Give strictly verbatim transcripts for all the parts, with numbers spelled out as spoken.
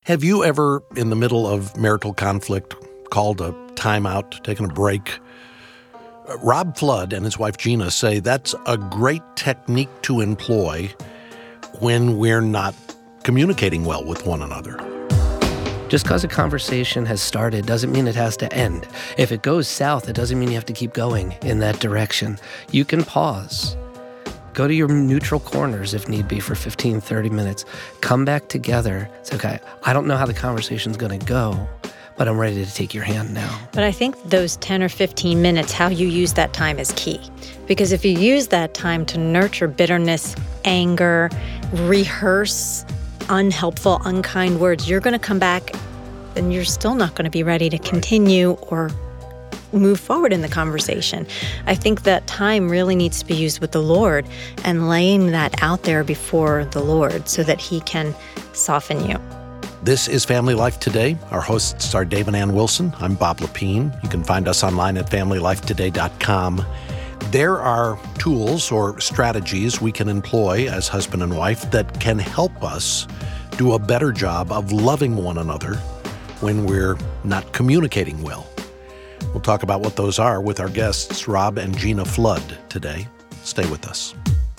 Have you ever, in the middle of marital conflict, called a timeout, taken a break? Uh, Rob Flood and his wife Gina say that's a great technique to employ when we're not communicating well with one another. Just because a conversation has started doesn't mean it has to end. If it goes south, it doesn't mean you have to keep going in that direction. You can pause. Go to your neutral corners if need be for fifteen, thirty minutes. Come back together. It's okay. I don't know how the conversation's going to go, but I'm ready to take your hand now. But I think those ten or fifteen minutes, how you use that time is key. Because if you use that time to nurture bitterness, anger, rehearse unhelpful, unkind words, you're going to come back and you're still not going to be ready to continue or move forward in the conversation. I think that time really needs to be used with the Lord and laying that out there before the Lord so that He can soften you. This is Family Life Today. Our hosts are Dave and Ann Wilson. I'm Bob Lepine. You can find us online at family life today dot com. There are tools or strategies we can employ as husband and wife that can help us do a better job of loving one another when we're not communicating well. We'll talk about what those are with our guests, Rob and Gina Flood, today. Stay with us.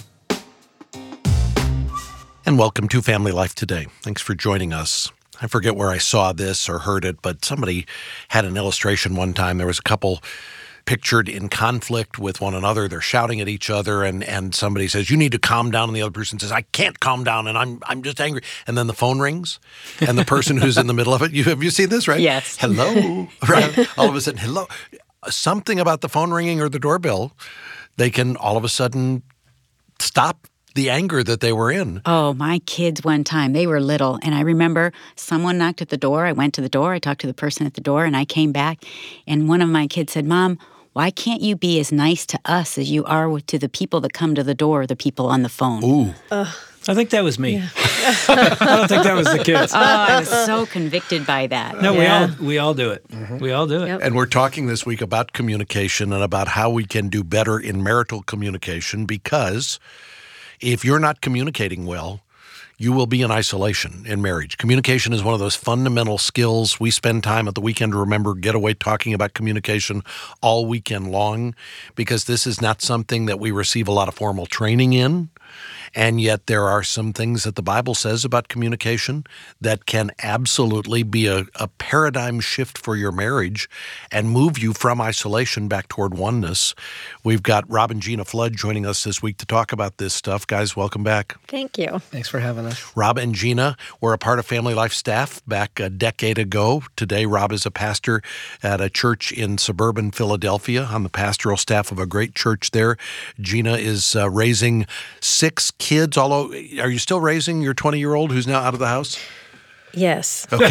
And welcome to Family Life Today. Thanks for joining us. I forget where I saw this or heard it, but somebody had an illustration one time. There was a couple pictured in conflict with one another. They're shouting at each other, and, and somebody says, "You need to calm down," and the other person says, "I can't calm down, and I'm I'm just angry." And then the phone rings, and the person who's in the middle of it, you have you seen this, right? Yes. Hello, right? All of a sudden, hello. Something about the phone ringing or the doorbell, they can all of a sudden stop the anger that they were in. Oh, my kids one time, they were little, and I remember someone knocked at the door. I went to the door, I talked to the person at the door, and I came back, and one of my kids said, "Mom, why can't you be as nice to us as you are to the people that come to the door, the people on the phone?" Ooh. Uh, I think that was me. Yeah. I don't think that was the kids. Oh, I was so convicted by that. No, yeah. we all we all do it. Mm-hmm. We all do it. Yep. And we're talking this week about communication and about how we can do better in marital communication, because if you're not communicating well, you will be in isolation in marriage. Communication is one of those fundamental skills. We spend time at the weekend, remember, Getaway, talking about communication all weekend long, because this is not something that we receive a lot of formal training in. And yet there are some things that the Bible says about communication that can absolutely be a, a paradigm shift for your marriage and move you from isolation back toward oneness. We've got Rob and Gina Flood joining us this week to talk about this stuff. Guys, welcome back. Thank you. Thanks for having us. Rob and Gina were a part of Family Life staff back a decade ago. Today, Rob is a pastor at a church in suburban Philadelphia, on the pastoral staff of a great church there. Gina is uh, raising six kids. Although, are you still raising your twenty-year-old who's now out of the house? Yes. Okay.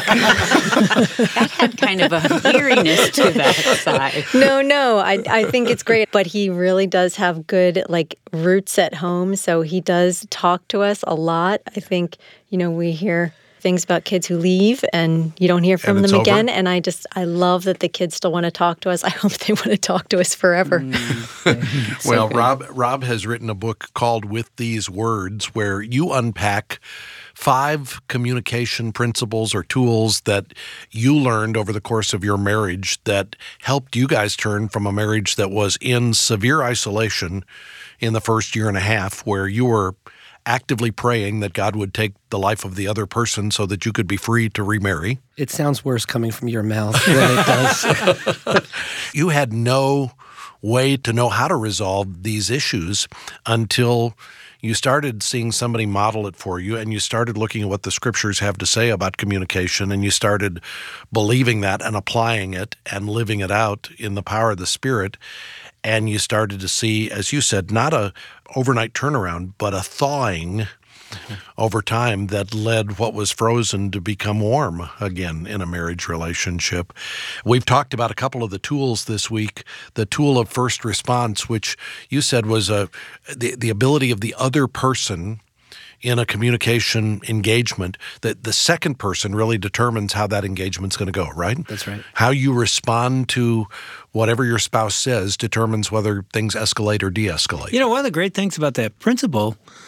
That had kind of a weariness to that side. No, no, I I think it's great, but he really does have good, like, roots at home, so he does talk to us a lot. I think, you know, we hear things about kids who leave and you don't hear from And them it's again, over. and I just, I love that the kids still want to talk to us. I hope they want to talk to us forever. Mm. Well, good. Rob Rob has written a book called With These Words, where you unpack five communication principles or tools that you learned over the course of your marriage that helped you guys turn from a marriage that was in severe isolation in the first year and a half, where you were actively praying that God would take the life of the other person so that you could be free to remarry. It sounds worse coming from your mouth than it does. You had no way to know how to resolve these issues until you started seeing somebody model it for you, and you started looking at what the scriptures have to say about communication, and you started believing that and applying it and living it out in the power of the Spirit. And you started to see, as you said, not a overnight turnaround, but a thawing mm-hmm. over time that led what was frozen to become warm again in a marriage relationship. We've talked about a couple of the tools this week. The tool of first response, which you said was a the, the ability of the other person in a communication engagement, that the second person really determines how that engagement's going to go, right? That's right. How you respond to whatever your spouse says determines whether things escalate or de-escalate. You know, one of the great things about that principle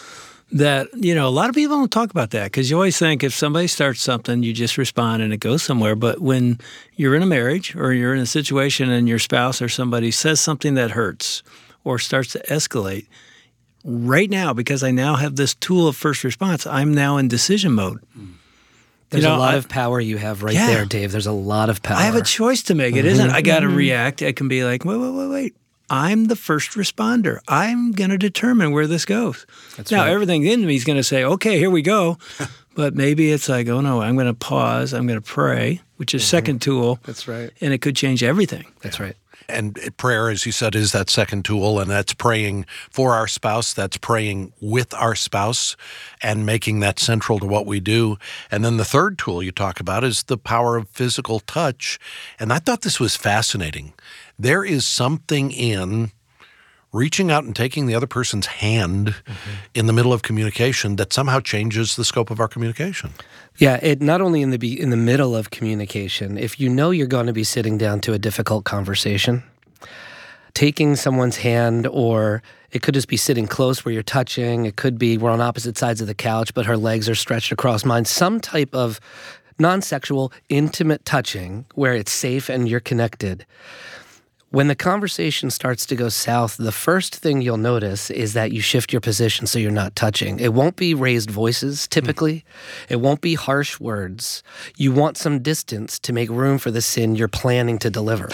that, you know, a lot of people don't talk about that because you always think if somebody starts something, you just respond and it goes somewhere. But when you're in a marriage or you're in a situation and your spouse or somebody says something that hurts or starts to escalate, right now, because I now have this tool of first response, I'm now in decision mode. There's You know, a lot I- of power you have right Yeah. there, Dave. There's a lot of power. I have a choice to make. It isn't I got to react. I can be like, wait, wait, wait, wait. I'm the first responder. I'm going to determine where this goes. That's now, right. everything in me is going to say, okay, here we go. But maybe it's like, oh, no, I'm going to pause. I'm going to pray, which is second tool. That's right. And it could change everything. That's right. And prayer, as you said, is that second tool, and that's praying for our spouse. That's praying with our spouse and making that central to what we do. And then the third tool you talk about is the power of physical touch. And I thought this was fascinating. There is something in reaching out and taking the other person's hand mm-hmm. in the middle of communication that somehow changes the scope of our communication. Yeah, it not only in the be in the middle of communication, if you know you're going to be sitting down to a difficult conversation, taking someone's hand, or it could just be sitting close where you're touching, it could be we're on opposite sides of the couch, but her legs are stretched across mine, some type of non-sexual, intimate touching where it's safe and you're connected. When the conversation starts to go south, the first thing you'll notice is that you shift your position so you're not touching. It won't be raised voices, typically. Mm. It won't be harsh words. You want some distance to make room for the sin you're planning to deliver.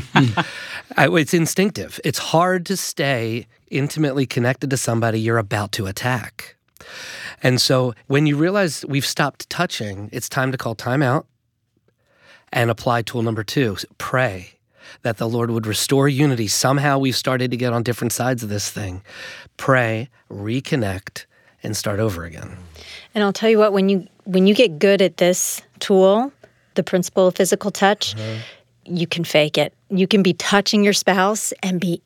It's instinctive. It's hard to stay intimately connected to somebody you're about to attack. And so when you realize we've stopped touching, it's time to call time out and apply tool number two, pray. That the Lord would restore unity. Somehow we've started to get on different sides of this thing. Pray, reconnect, and start over again. And I'll tell you what, when you when you get good at this tool, the principle of physical touch, uh-huh. you can fake it. You can be touching your spouse and be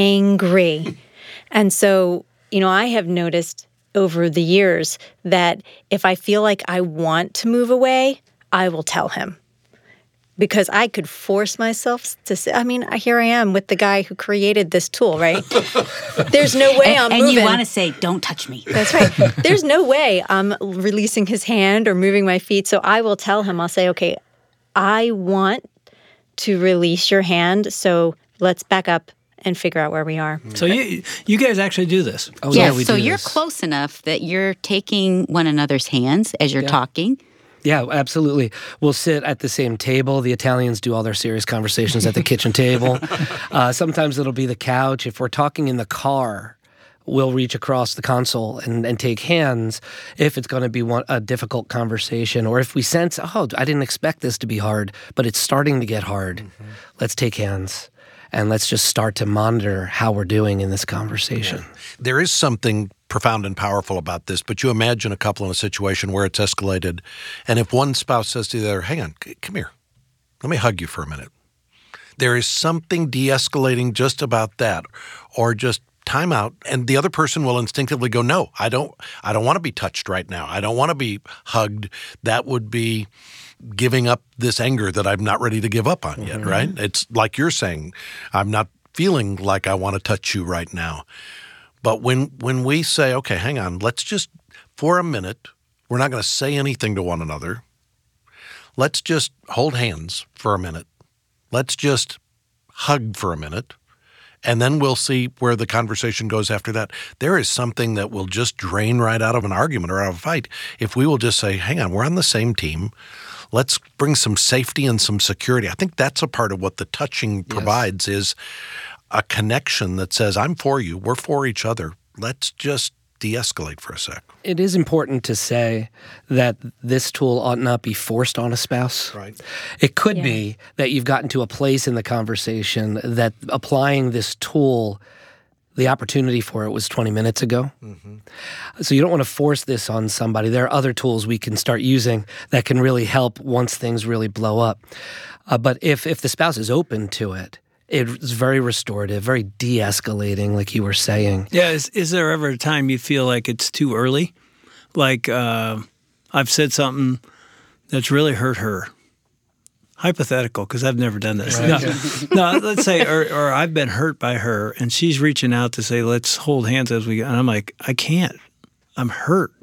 angry. And so, you know, I have noticed over the years that if I feel like I want to move away, I will tell him. Because I could force myself to say, I mean, here I am with the guy who created this tool, right? There's no way I'm and, moving. And you want to say, don't touch me. That's right. There's no way I'm releasing his hand or moving my feet. So I will tell him, I'll say, okay, I want to release your hand. So let's back up and figure out where we are. So you you guys actually do this? Oh, yes, yeah, we so do you're this. close enough that you're taking one another's hands as you're Yeah. talking. Yeah, absolutely. We'll sit at the same table. The Italians do all their serious conversations at the kitchen table. Uh, sometimes it'll be the couch. If we're talking in the car, we'll reach across the console and, and take hands if it's going to be one, a difficult conversation. Or if we sense, oh, I didn't expect this to be hard, but it's starting to get hard. Mm-hmm. Let's take hands. And let's just start to monitor how we're doing in this conversation. Yeah. There is something profound and powerful about this, but you imagine a couple in a situation where it's escalated, and if one spouse says to the other, hang on, c- come here, let me hug you for a minute. There is something de-escalating just about that, or just time out, and the other person will instinctively go, no, I don't, I don't want to be touched right now. I don't want to be hugged. That would be giving up this anger that I'm not ready to give up on yet, mm-hmm. right? It's like you're saying, I'm not feeling like I want to touch you right now. But when when we say, okay, hang on, let's just, for a minute, we're not going to say anything to one another. Let's just hold hands for a minute. Let's just hug for a minute. And then we'll see where the conversation goes after that. There is something that will just drain right out of an argument or out of a fight if we will just say, hang on, we're on the same team. Let's bring some safety and some security. I think that's a part of what the touching yes. provides is a connection that says, I'm for you, we're for each other. Let's just de-escalate for a sec. It is important to say that this tool ought not be forced on a spouse. Right. It could yeah. be that you've gotten to a place in the conversation that applying this tool, the opportunity for it was twenty minutes ago. Mm-hmm. So you don't want to force this on somebody. There are other tools we can start using that can really help once things really blow up. Uh, but if if the spouse is open to it, it's very restorative, very de-escalating, like you were saying. Yeah, is, is there ever a time you feel like it's too early? Like uh, I've said something that's really hurt her. Hypothetical, because I've never done this. Right. No, no, let's say, or, or I've been hurt by her, and she's reaching out to say, let's hold hands as we go. And I'm like, I can't. I'm hurt.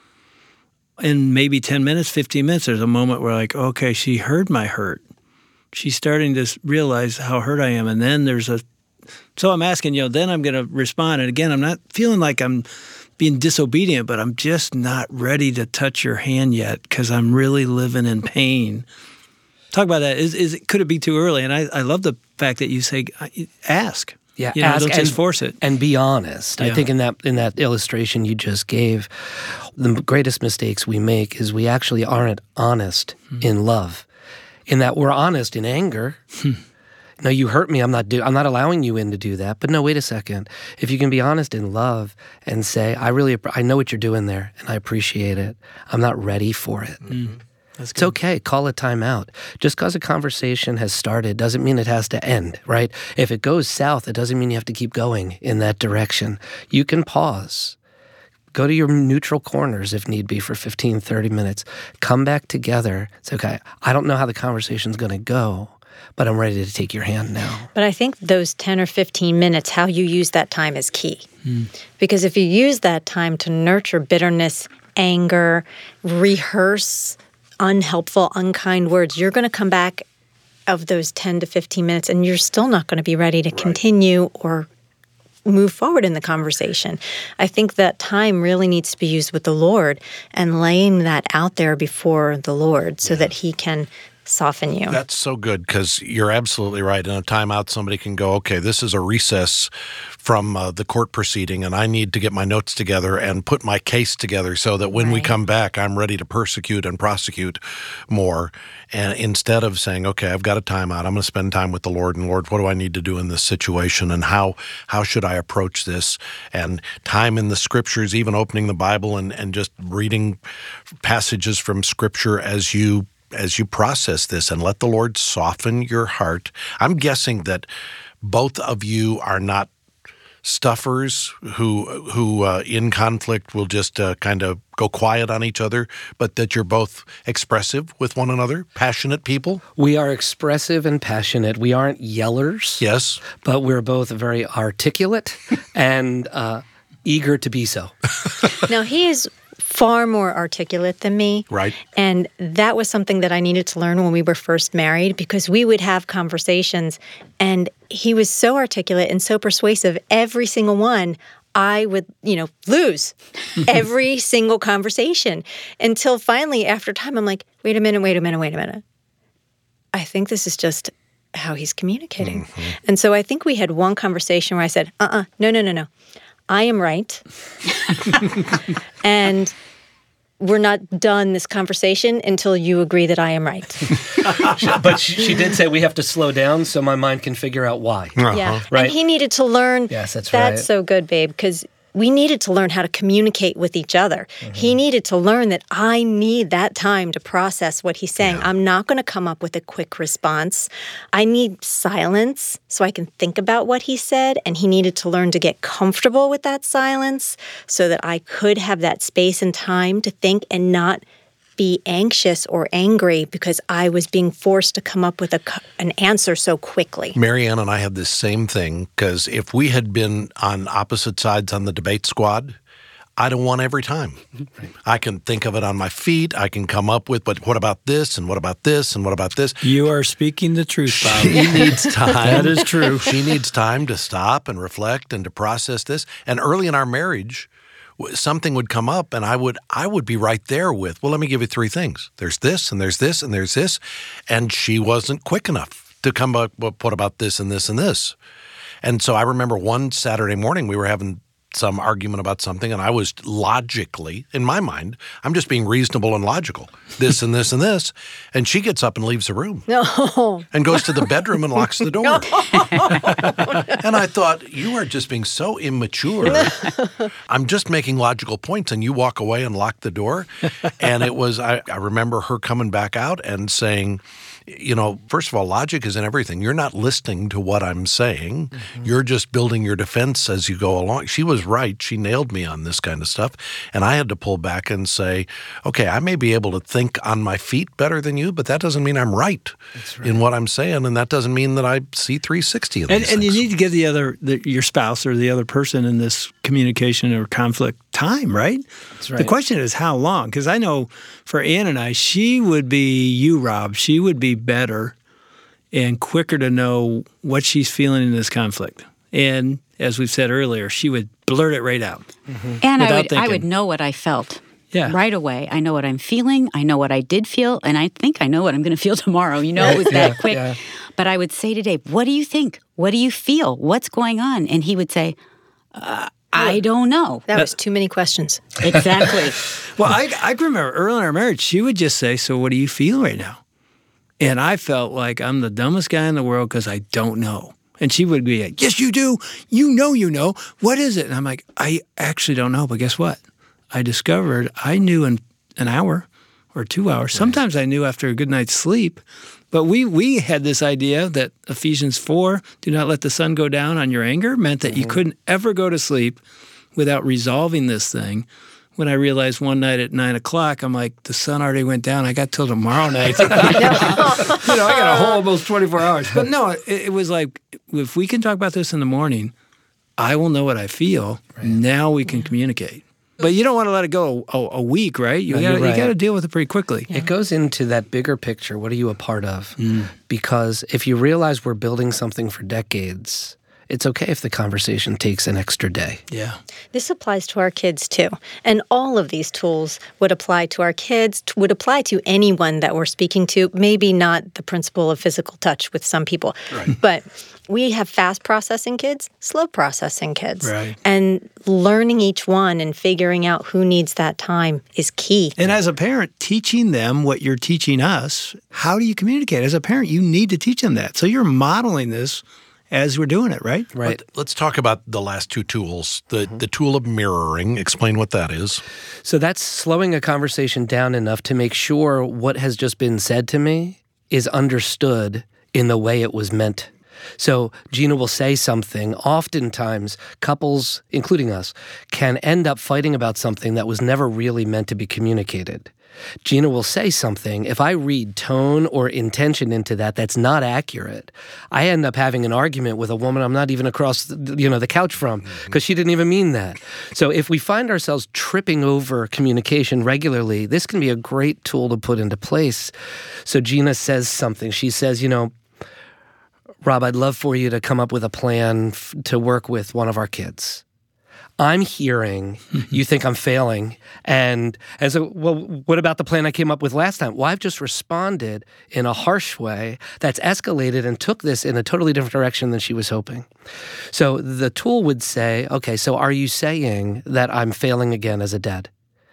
In maybe ten minutes, fifteen minutes, there's a moment where like, okay, she heard my hurt. She's starting to realize how hurt I am. And then there's a, so I'm asking, you know, then I'm going to respond. And again, I'm not feeling like I'm being disobedient, but I'm just not ready to touch your hand yet because I'm really living in pain. Talk about that. Is, is could it be too early? And I, I love the fact that you say, ask. Yeah, you know, ask don't and, just force it. And be honest. Yeah. I think in that in that illustration you just gave, the greatest mistakes we make is we actually aren't honest mm. in love. In that we're honest in anger. Hmm. No, you hurt me. I'm not do. I'm not allowing you in to do that. But no, wait a second. If you can be honest in love and say, I really, I know what you're doing there, and I appreciate it. I'm not ready for it. Mm. It's okay. Call a timeout. Just because a conversation has started doesn't mean it has to end, right? If it goes south, it doesn't mean you have to keep going in that direction. You can pause. Go to your neutral corners if need be for fifteen, thirty minutes. Come back together. It's okay. I don't know how the conversation's going to go, but I'm ready to take your hand now. But I think those ten or fifteen minutes, how you use that time is key. Mm. Because if you use that time to nurture bitterness, anger, rehearse unhelpful, unkind words, you're going to come back of those ten to fifteen minutes and you're still not going to be ready to right. continue or move forward in the conversation. I think that time really needs to be used with the Lord and laying that out there before the Lord so yeah. that He can soften you. That's so good because you're absolutely right. In a timeout, somebody can go, okay, this is a recess from uh, the court proceeding, and I need to get my notes together and put my case together so that when right. we come back, I'm ready to persecute and prosecute more. And instead of saying, okay, I've got a timeout, I'm going to spend time with the Lord, and Lord, what do I need to do in this situation, and how how should I approach this? And time in the Scriptures, even opening the Bible and, and just reading passages from Scripture as you as you process this, and let the Lord soften your heart. I'm guessing that both of you are not stuffers who who uh, in conflict will just uh, kind of go quiet on each other, but that you're both expressive with one another, passionate people? We are expressive and passionate. We aren't yellers. Yes. But we're both very articulate and uh, eager to be so. Now, he is far more articulate than me. Right. And that was something that I needed to learn when we were first married, because we would have conversations and he was so articulate and so persuasive. Every single one, I would, you know, lose every single conversation until finally after time, I'm like, wait a minute, wait a minute, wait a minute. I think this is just how he's communicating. Mm-hmm. And so I think we had one conversation where I said, uh-uh, no, no, no, no. I am right. And we're not done this conversation until you agree that I am right. But she, she did say we have to slow down so my mind can figure out why. Uh-huh. Yeah. Right. And he needed to learn. Yes, that's, that's right. so good, babe, because we needed to learn how to communicate with each other. Mm-hmm. He needed to learn that I need that time to process what he's saying. Yeah. I'm not going to come up with a quick response. I need silence so I can think about what he said, and he needed to learn to get comfortable with that silence so that I could have that space and time to think and not be anxious or angry because I was being forced to come up with a, an answer so quickly. Marianne and I had this same thing, because if we had been on opposite sides on the debate squad, I'd have won every time. Right. I can think of it on my feet. I can come up with, but what about this, and what about this, and what about this? You are speaking the truth, Bob. She needs time. That is true. She needs time to stop and reflect and to process this. And early in our marriage, something would come up and I would I would be right there with, well, let me give you three things. There's this and there's this and there's this. And she wasn't quick enough to come up, well, what about this and this and this? And so I remember one Saturday morning we were having some argument about something, and I was logically, in my mind, I'm just being reasonable and logical, this and this and this. And she gets up and leaves the room. No. And goes to the bedroom and locks the door. No. And I thought, you are just being so immature. No. I'm just making logical points, and you walk away and lock the door. And it was, I, I remember her coming back out and saying, you know, first of all, logic is in everything. You're not listening to what I'm saying. Mm-hmm. You're just building your defense as you go along. She was right. She nailed me on this kind of stuff. And I had to pull back and say, okay, I may be able to think on my feet better than you, but that doesn't mean I'm right, right. in what I'm saying. And that doesn't mean that I see three sixty of these and, and you need to give the other, the, your spouse or the other person in this communication or conflict time, right? That's right. The question is how long? Because I know for Ann and I, she would be you, Rob. She would be better and quicker to know what she's feeling in this conflict. And as we've said earlier, she would blurt it right out. Mm-hmm. And I would, I would know what I felt yeah. right away. I know what I'm feeling. I know what I did feel. And I think I know what I'm going to feel tomorrow. You know, it was that yeah, quick. Yeah. But I would say to Dave, what do you think? What do you feel? What's going on? And he would say, uh, I don't know. That was too many questions. Exactly. Well, I, I remember early in our marriage, she would just say, so what do you feel right now? And I felt like I'm the dumbest guy in the world because I don't know. And she would be like, yes, you do. You know you know. What is it? And I'm like, I actually don't know. But guess what? I discovered I knew in an hour or two hours. Sometimes I knew after a good night's sleep. But we we had this idea that Ephesians four, do not let the sun go down on your anger, meant that mm-hmm. you couldn't ever go to sleep without resolving this thing. When I realized one night at nine o'clock, I'm like, the sun already went down. I got till tomorrow night. you know, I got a whole almost twenty-four hours. But no, it, it was like, if we can talk about this in the morning, I will know what I feel. Right. Now we can communicate. But you don't want to let it go a, a week, right? You no, got right. to deal with it pretty quickly. It goes into that bigger picture. What are you a part of? Mm. Because if you realize we're building something for decades, it's okay if the conversation takes an extra day. Yeah. This applies to our kids too. And all of these tools would apply to our kids, would apply to anyone that we're speaking to. Maybe not the principle of physical touch with some people. Right. But we have fast processing kids, slow processing kids. Right. And learning each one and figuring out who needs that time is key. And as a parent, teaching them what you're teaching us, how do you communicate? As a parent, you need to teach them that. So you're modeling this as we're doing it, right? Right. Let, let's talk about the last two tools. The mm-hmm. the tool of mirroring. Explain what that is. So that's slowing a conversation down enough to make sure what has just been said to me is understood in the way it was meant. So Gina will say something. Oftentimes, couples, including us, can end up fighting about something that was never really meant to be communicated. Gina will say something. If I read tone or intention into that, that's not accurate. I end up having an argument with a woman I'm not even across, the, you know, the couch from, because she didn't even mean that. So if we find ourselves tripping over communication regularly, this can be a great tool to put into place. So Gina says something. She says, you know, Rob, I'd love for you to come up with a plan f- to work with one of our kids. I'm hearing you think I'm failing. And, and so, well, what about the plan I came up with last time? Well, I've just responded in a harsh way that's escalated and took this in a totally different direction than she was hoping. So the tool would say, okay, so are you saying that I'm failing again as a dad?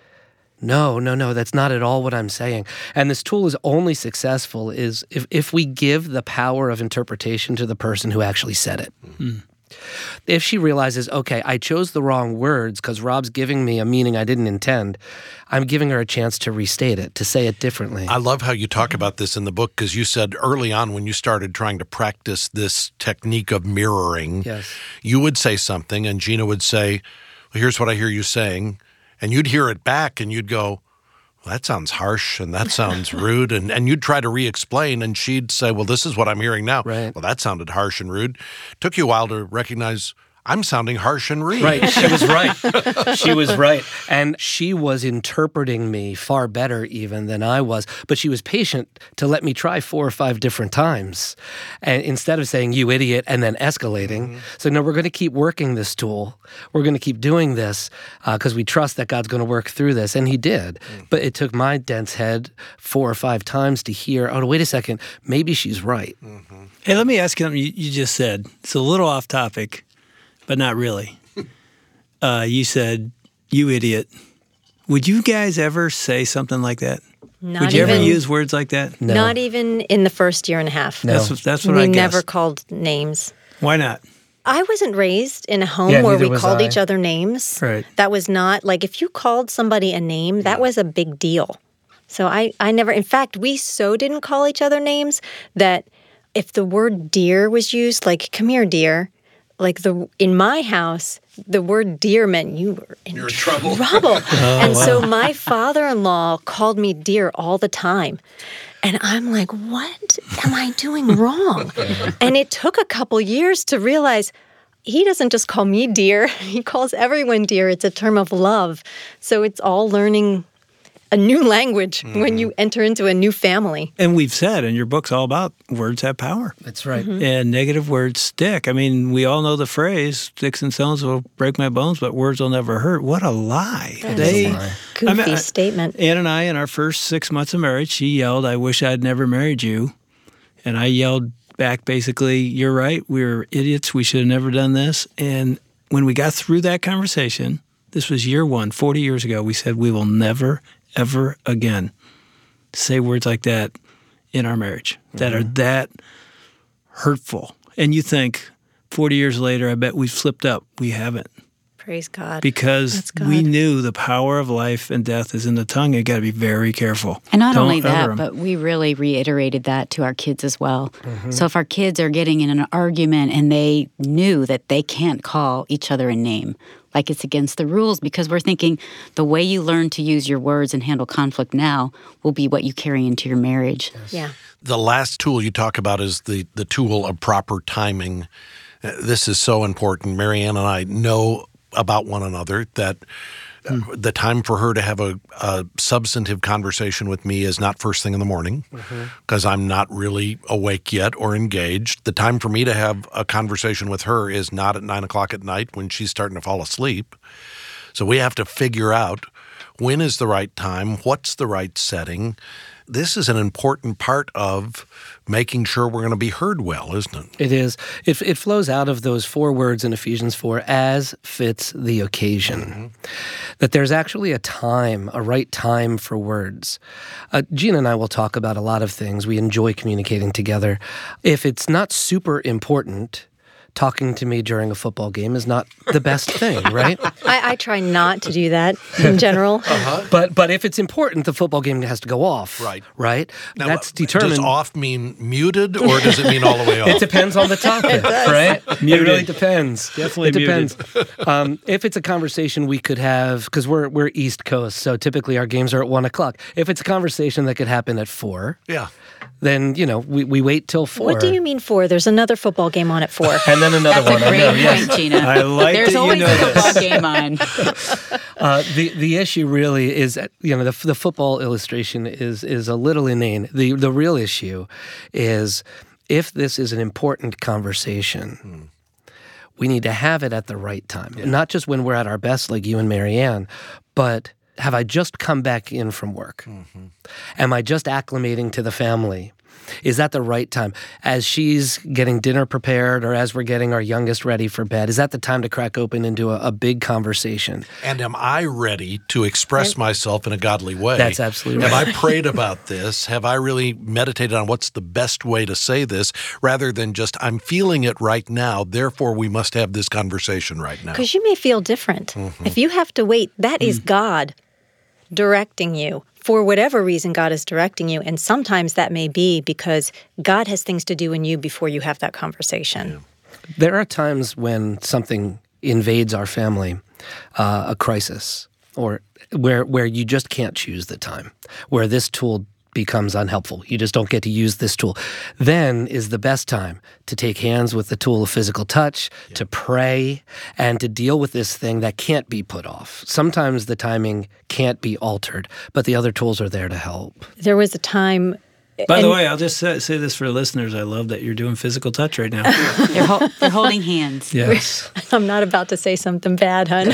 No, no, no, that's not at all what I'm saying. And this tool is only successful is if, if we give the power of interpretation to the person who actually said it. Mm. If she realizes, okay, I chose the wrong words because Rob's giving me a meaning I didn't intend, I'm giving her a chance to restate it, to say it differently. I love how you talk about this in the book because you said early on when you started trying to practice this technique of mirroring, yes. you would say something and Gina would say, well, here's what I hear you saying. And you'd hear it back and you'd go, well, that sounds harsh and that sounds rude. And, and you'd try to re-explain and she'd say, well, this is what I'm hearing now. Right. Well, that sounded harsh and rude. Took you a while to recognize I'm sounding harsh and rude. Right. She was right. She was right. And she was interpreting me far better even than I was. But she was patient to let me try four or five different times. And instead of saying, you idiot, and then escalating. Mm-hmm. So, no, we're going to keep working this tool. We're going to keep doing this because uh, we trust that God's going to work through this. And he did. Mm-hmm. But it took my dense head four or five times to hear, oh, wait a second, maybe she's right. Mm-hmm. Hey, let me ask you something you, you just said. It's a little off topic. But not really. Uh, you said, you idiot. Would you guys ever say something like that? Not Would you even, ever use words like that? No. Not even in the first year and a half. No. That's, that's what we I guessed. We never called names. Why not? I wasn't raised in a home yeah, where we was called I. each other names. Right. That was not, like, if you called somebody a name, that was a big deal. So I, I never, in fact, we so didn't call each other names that if the word dear was used, like, come here, dear, like the in my house, the word dear meant you were in You're in trouble. trouble. Oh, and wow. so my father-in-law called me dear all the time. And I'm like, what am I doing wrong? And it took a couple years to realize he doesn't just call me dear. He calls everyone dear. It's a term of love. So it's all learning a new language mm-hmm. when you enter into a new family. And we've said, and your book's all about words have power. That's right. Mm-hmm. And negative words stick. I mean, we all know the phrase, sticks and stones will break my bones, but words will never hurt. What a lie. That they, is a goofy I mean, I, statement. Ann and I, in our first six months of marriage, she yelled, I wish I'd never married you. And I yelled back, basically, you're right, we were idiots, we should have never done this. And when we got through that conversation, this was year one, forty years ago, we said we will never, ever again say words like that in our marriage that mm-hmm. are that hurtful. And you think, forty years later, I bet we've slipped up. We haven't. Praise God. Because God. we knew the power of life and death is in the tongue. You got to be very careful. And not Don't only that, utter 'em. but we really reiterated that to our kids as well. Mm-hmm. So if our kids are getting in an argument and they knew that they can't call each other a name, like it's against the rules, because we're thinking the way you learn to use your words and handle conflict now will be what you carry into your marriage. Yes. Yeah. The last tool you talk about is the, the tool of proper timing. Uh, this is so important. Marianne and I know about one another that uh, hmm. the time for her to have a, a substantive conversation with me is not first thing in the morning because mm-hmm. I'm not really awake yet or engaged. The time for me to have a conversation with her is not at nine o'clock at night when she's starting to fall asleep. So we have to figure out when is the right time, what's the right setting. This is an important part of making sure we're going to be heard well, isn't it? It is. It, it flows out of those four words in Ephesians four, as fits the occasion. Mm-hmm. That there's actually a time, a right time for words. Uh, Gina and I will talk about a lot of things. We enjoy communicating together. If it's not super important, talking to me during a football game is not the best thing, right? I, I try not to do that in general. Uh-huh. But but if it's important, the football game has to go off. Right. Right? Now, That's determined. Does off mean muted or does it mean all the way off? It depends on the topic, right? Muted. It really depends. Definitely it depends. um, if it's a conversation we could have, because we're we're East Coast, so typically our games are at one o'clock. If it's a conversation that could happen at four, yeah. then you know we, we wait till four. What do you mean four? There's another football game on at four. And then another That's one. a I great know, point, yes. Gina. I like There's that you always know a football this. game on. Uh, the the issue really is, you know, the the football illustration is is a little inane. The the real issue is if this is an important conversation, hmm. we need to have it at the right time, yeah. not just when we're at our best, like you and Marianne, but have I just come back in from work? Mm-hmm. Am I just acclimating to the family? Is that the right time? As she's getting dinner prepared or as we're getting our youngest ready for bed, is that the time to crack open into a, a big conversation? And am I ready to express myself in a godly way? That's absolutely right. Have I prayed about this? Have I really meditated on what's the best way to say this rather than just, I'm feeling it right now, therefore we must have this conversation right now? Because you may feel different. Mm-hmm. If you have to wait, that is God directing you. For whatever reason, God is directing you. And sometimes that may be because God has things to do in you before you have that conversation. Yeah. There are times when something invades our family, uh, a crisis, or where where you just can't choose the time, where this tool becomes unhelpful. You just don't get to use this tool. Then is the best time to take hands with the tool of physical touch, yeah. to pray, and to deal with this thing that can't be put off. Sometimes the timing can't be altered, but the other tools are there to help. There was a time... By and, the way, I'll just say, say this for listeners. I love that you're doing physical touch right now. they're, ho- they're holding hands. Yes. I'm not about to say something bad, hon.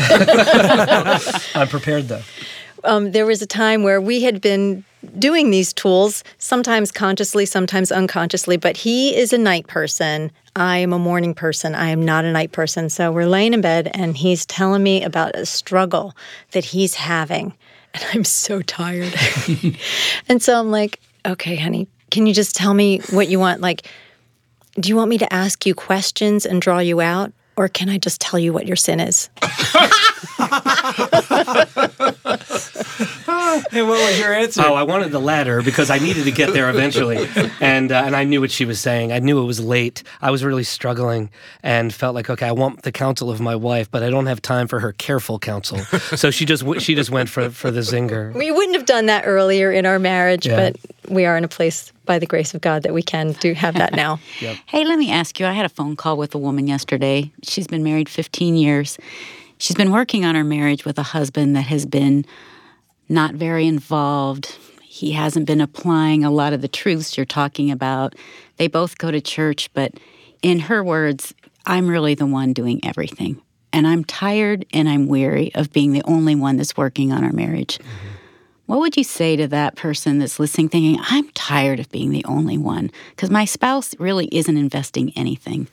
I'm prepared, though. Um, there was a time where we had been doing these tools, sometimes consciously, sometimes unconsciously, but he is a night person. I am a morning person. I am not a night person. So we're laying in bed, and he's telling me about a struggle that he's having, and I'm so tired. And so I'm like, okay, honey, can you just tell me what you want? Like, do you want me to ask you questions and draw you out, or can I just tell you what your sin is? And what was your answer? Oh, I wanted the latter because I needed to get there eventually. and uh, and I knew what she was saying. I knew it was late. I was really struggling and felt like, okay, I want the counsel of my wife, but I don't have time for her careful counsel. So she just w- she just went for, for the zinger. We wouldn't have done that earlier in our marriage, Yeah. but we are in a place, by the grace of God, that we can do have that now. Yep. Hey, let me ask you. I had a phone call with a woman yesterday. She's been married fifteen years. She's been working on her marriage with a husband that has been not very involved. He hasn't been applying a lot of the truths you're talking about. They both go to church, but in her words, I'm really the one doing everything. And I'm tired and I'm weary of being the only one that's working on our marriage. Mm-hmm. What would you say to that person that's listening thinking, I'm tired of being the only one because my spouse really isn't investing anything?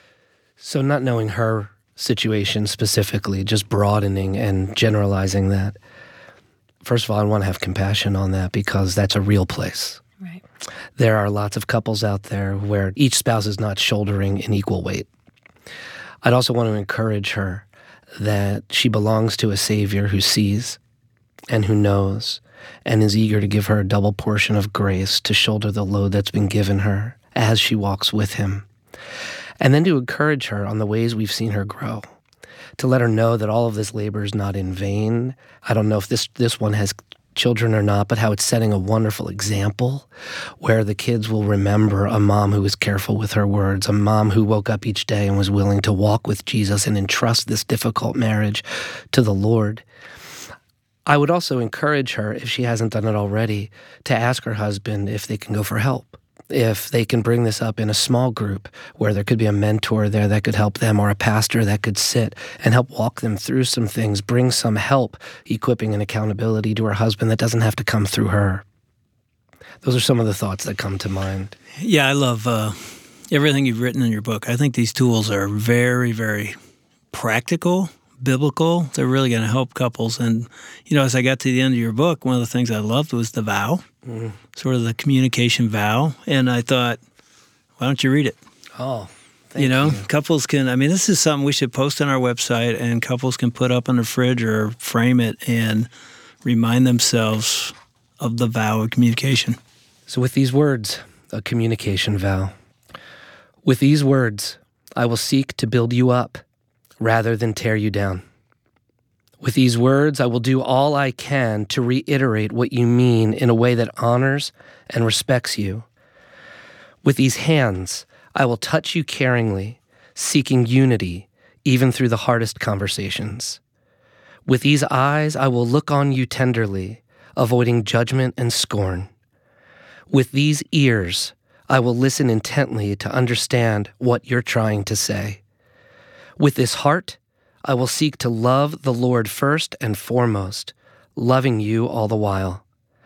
So not knowing her situation specifically, just broadening and generalizing that. First of all, I want to have compassion on that because that's a real place. Right. There are lots of couples out there where each spouse is not shouldering an equal weight. I'd also want to encourage her that she belongs to a Savior who sees and who knows and is eager to give her a double portion of grace to shoulder the load that's been given her as she walks with him. And then to encourage her on the ways we've seen her grow, to let her know that all of this labor is not in vain. I don't know if this, this one has children or not, but how it's setting a wonderful example where the kids will remember a mom who was careful with her words, a mom who woke up each day and was willing to walk with Jesus and entrust this difficult marriage to the Lord. I would also encourage her, if she hasn't done it already, to ask her husband if they can go for help. If they can bring this up in a small group where there could be a mentor there that could help them or a pastor that could sit and help walk them through some things, bring some help, equipping and accountability to her husband that doesn't have to come through her. Those are some of the thoughts that come to mind. Yeah, I love uh, everything you've written in your book. I think these tools are very, very practical, biblical. They're really going to help couples. And, you know, as I got to the end of your book, one of the things I loved was the vow. Mm. Sort of the communication vow. And I thought, why don't you read it? Oh, thank you know, you. Couples can, I mean, this is something we should post on our website and couples can put up on the fridge or frame it and remind themselves of the vow of communication. So with these words, a communication vow. With these words, I will seek to build you up rather than tear you down. With these words, I will do all I can to reiterate what you mean in a way that honors and respects you. With these hands, I will touch you caringly, seeking unity even through the hardest conversations. With these eyes, I will look on you tenderly, avoiding judgment and scorn. With these ears, I will listen intently to understand what you're trying to say. With this heart, I will seek to love the Lord first and foremost, loving you all the while.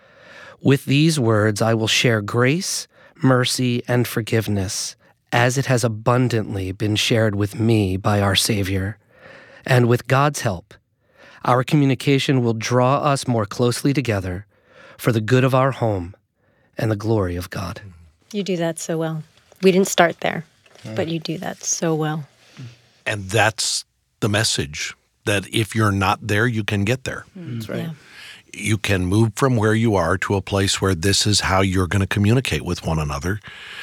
With these words, I will share grace, mercy, and forgiveness, as it has abundantly been shared with me by our Savior. And with God's help, our communication will draw us more closely together for the good of our home and the glory of God. You do that so well. We didn't start there, but you do that so well. And that's the message, that if you're not there, you can get there. That's right. Yeah. You can move from where you are to a place where this is how you're going to communicate with one another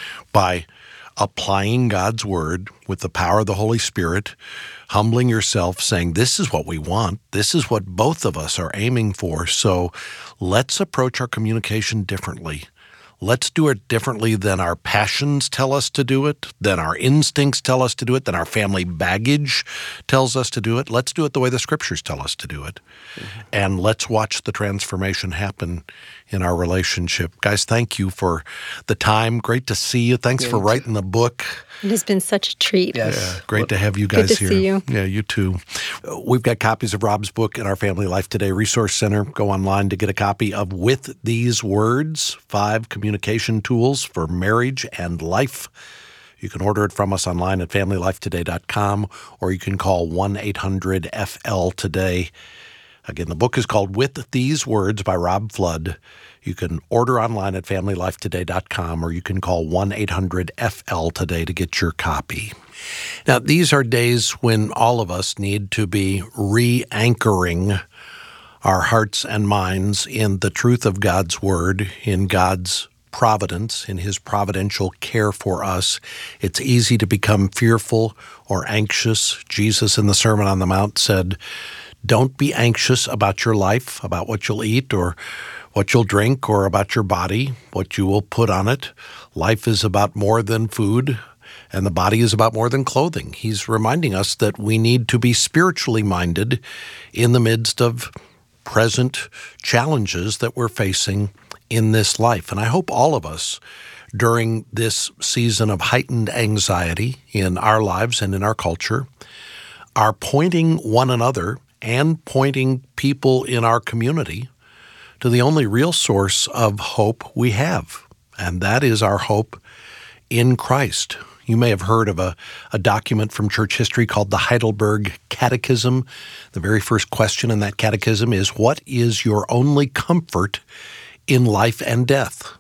by applying God's word with the power of the Holy Spirit, humbling yourself, saying, this is what we want. This is what both of us are aiming for. So let's approach our communication differently. Let's do it differently than our passions tell us to do it, than our instincts tell us to do it, than our family baggage tells us to do it. Let's do it the way the Scriptures tell us to do it. Mm-hmm. And let's watch the transformation happen in our relationship. Guys, thank you for the time. Great to see you. Thanks Great. for writing the book. It has been such a treat. Yes. Yeah, great well, to have you guys good to here. See you. Yeah, you too. We've got copies of Rob's book in our Family Life Today Resource Center. Go online to get a copy of With These Words, Five Communication Tools for Marriage and Life. You can order it from us online at family life today dot com, or you can call one eight hundred F L today. Again, the book is called With These Words by Rob Flood. You can order online at family life today dot com, or you can call one eight hundred F L today to get your copy. Now, these are days when all of us need to be re-anchoring our hearts and minds in the truth of God's Word, in God's providence, in His providential care for us, it's easy to become fearful or anxious. Jesus in the Sermon on the Mount said, don't be anxious about your life, about what you'll eat or what you'll drink, or about your body, what you will put on it. Life is about more than food, and the body is about more than clothing. He's reminding us that we need to be spiritually minded in the midst of present challenges that we're facing in this life. And I hope all of us, during this season of heightened anxiety in our lives and in our culture, are pointing one another and pointing people in our community to the only real source of hope we have, and that is our hope in Christ. You may have heard of a, a document from church history called the Heidelberg Catechism. The very first question in that catechism is, what is your only comfort in life and death?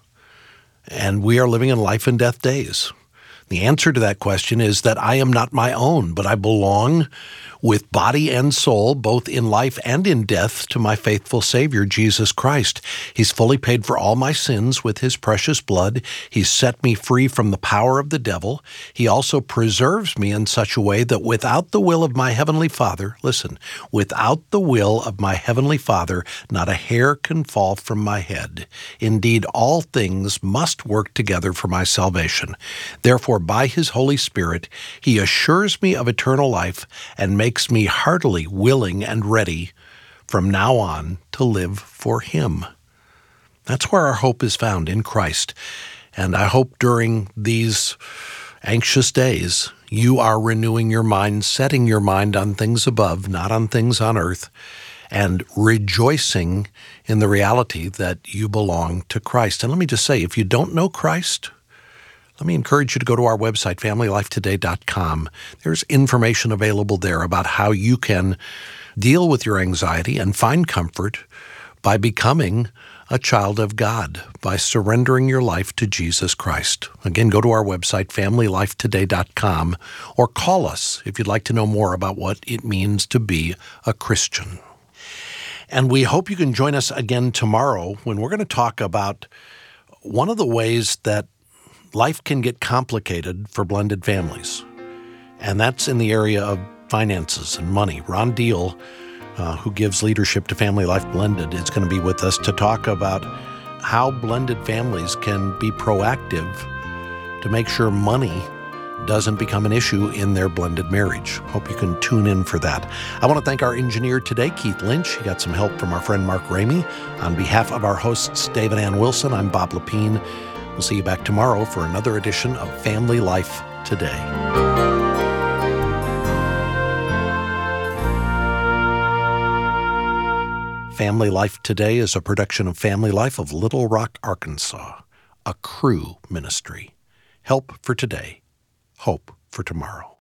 And we are living in life and death days. The answer to that question is that I am not my own, but I belong with body and soul, both in life and in death, to my faithful Savior, Jesus Christ. He's fully paid for all my sins with His precious blood. He's set me free from the power of the devil. He also preserves me in such a way that without the will of my Heavenly Father, listen, without the will of my Heavenly Father, not a hair can fall from my head. Indeed, all things must work together for my salvation. Therefore, by His Holy Spirit, He assures me of eternal life and makes makes me heartily willing and ready from now on to live for Him. That's where our hope is found, in Christ. And I hope during these anxious days, you are renewing your mind, setting your mind on things above, not on things on earth, and rejoicing in the reality that you belong to Christ. And let me just say, if you don't know Christ, let me encourage you to go to our website, family life today dot com. There's information available there about how you can deal with your anxiety and find comfort by becoming a child of God, by surrendering your life to Jesus Christ. Again, go to our website, family life today dot com, or call us if you'd like to know more about what it means to be a Christian. And we hope you can join us again tomorrow when we're going to talk about one of the ways that life can get complicated for blended families, and that's in the area of finances and money. Ron Deal, uh, who gives leadership to Family Life Blended, is going to be with us to talk about how blended families can be proactive to make sure money doesn't become an issue in their blended marriage. Hope you can tune in for that. I want to thank our engineer today, Keith Lynch. He got some help from our friend Mark Ramey. On behalf of our hosts, David Ann Wilson, I'm Bob Lepine. We'll see you back tomorrow for another edition of Family Life Today. Family Life Today is a production of Family Life of Little Rock, Arkansas, a Cru ministry. Help for today, hope for tomorrow.